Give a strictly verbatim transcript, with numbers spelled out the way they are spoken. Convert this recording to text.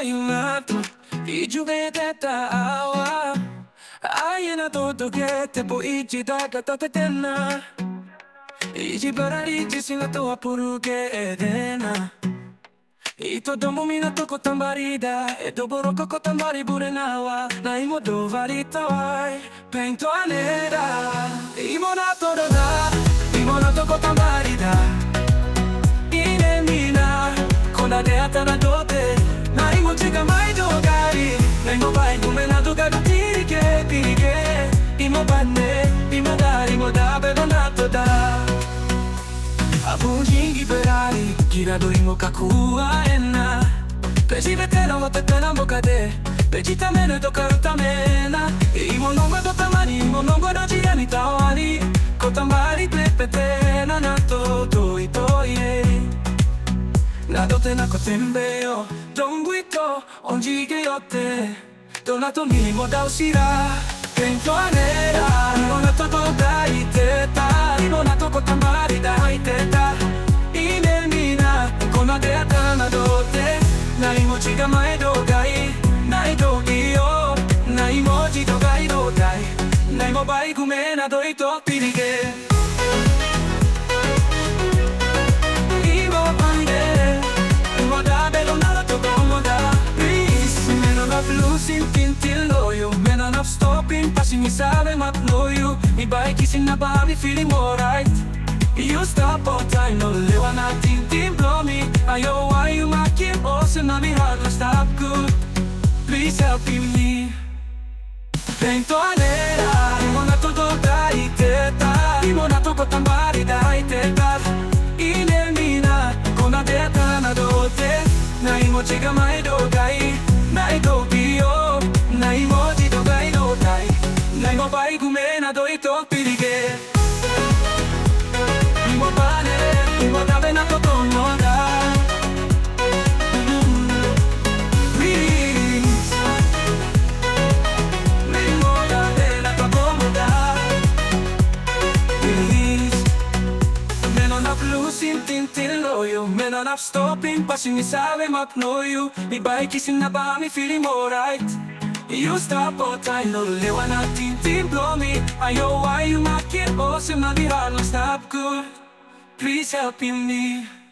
yung nato Ijuveteta awa Ayena totogete po ichidaka tatetena Ichi pararichi sinatoa puruke edena Ito domo minato kotambarida E doboroko kotambari burenawa Na imo dovaritawai Pento anera Imo nato doda Imo nato kotambarida Ine mina Kona de atana dote Na imo chiga mai dogari Na imo bai gumenado gagatiri ke pirige Imo bane Imo dari mo da bedo nato da Abujingi berari Girado imo kakua ena Peji vetera o tetena boca de Peji tamene do karutamena Imo nongo do tamani Imo nongo do jiani tawani Kotambari plepetena nato to itoye Nado te na kotembeo Donguito onjige yote Donato ni mo da usira Pento anera Imo nato do da iteta Imo nato kotambari da iteta Ine mina Kona de atana dote Na imo chiga mae dogai Na idogi yo Na imo ji dogai dodai Na imo bai gumena doito pirige Imo pande Imo da belo nada to como da Please Mena na blusin tintil loyo Mena na stopping Pasi mi sabe mat loyo Mi bai kissing na ba mi feeling alright You stop all time, no lewa natin team blow me Ayaw why you makin also na mi heart will stop good Please help me Pento anera Imo na to do da iteta Imo na to kotambari da iteta Ine mina Kona deta na dote Na imo chiga mai dogai Na idogi yo Na imo ji dogai dodai Na imo bai gumena do ito pirige Imo bane, imo dabe na totono da Please Imo dabe na totono da Please Menon up losing tintin loyo Menon up stopping passing isabe mapnoyo Mi bai kissing na ba mi feeling alright You stop all time, no lewa natin team blow me Ayaw why you makin awesome na di hard stop good Please help me